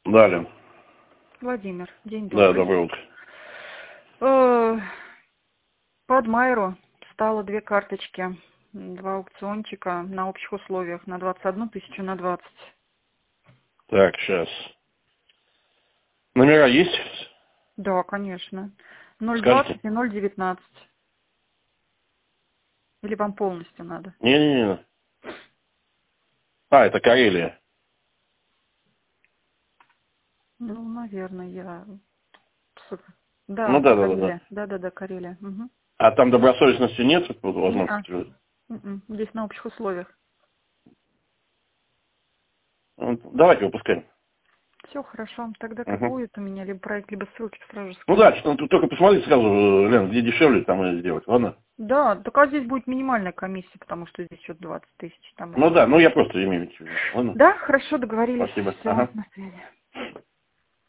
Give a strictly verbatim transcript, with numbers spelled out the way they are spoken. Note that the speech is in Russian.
Далее. Владимир, день Да, добрый. доброе утро. Э, Под Майру стало две карточки, два аукциончика на общих условиях на двадцать одну тысячу на двадцать. Так, сейчас. Номера есть? Да, конечно. ноль Скажите. двадцать и ноль девятнадцать. Или вам полностью надо? Не-не-не. А, это Карелия. Ну, наверное, я... Да, Ну это да, да, да, да. Карелия. Да-да-да, Карелия. Угу. А там добросовестности нет Не-а. возможности? М-м. Здесь на общих условиях. Ну, давайте выпускаем. Все хорошо. Тогда как Угу. будет у меня либо проект, либо ссылки сразу же Ну скину. да, что- ну, только посмотрите сразу, Лен, где дешевле, там и сделать, ладно? Да, только здесь будет минимальная комиссия, потому что здесь что-то двадцать тысяч там Ну рядом. да, ну я просто имею в виду, ладно? Да, хорошо, договорились. Спасибо. Все, Ага. на связи.